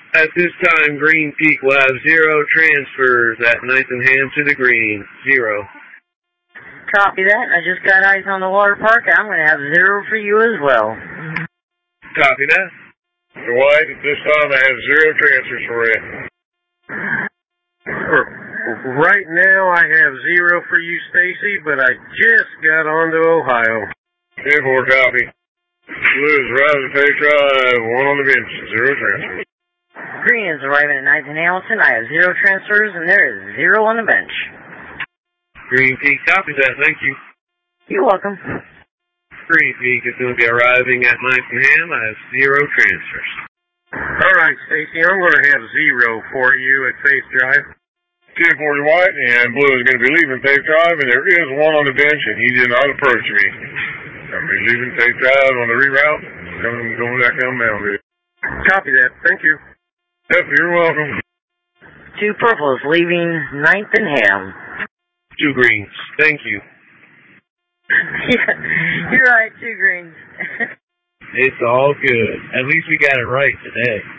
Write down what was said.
At this time, Green Peak will have 0 transfers at 9th and Ham to the green. 0. Copy that. I just got ice on the water park. I'm going to have 0 for you as well. Copy that. Dwight, at this time I have 0 transfers for you. Right now I have 0 for you, Stacy, but I just got on to Ohio. 10-4 copy. Blue is arriving at Page Drive, 1 on the bench, 0 transfers. Green is arriving at 9th and Hamilton. I have 0 transfers, and there is 0 on the bench. Green Peak copies that. Thank you. You're welcome. Green Peak is going to be arriving at 9th and Ham. I have 0 transfers. All right, Stacy, I'm going to have 0 for you at Faith Drive. 10-4 White, and Blue is going to be leaving Faith Drive, and there is 1 on the bench, and he did not approach me. I'll be leaving Faith Drive on the reroute, going back down Mountain. Copy that. Thank you. Yep, you're welcome. 2 purples leaving 9th and Ham. 2 greens. Thank you. You're right, 2 greens. It's all good. At least we got it right today.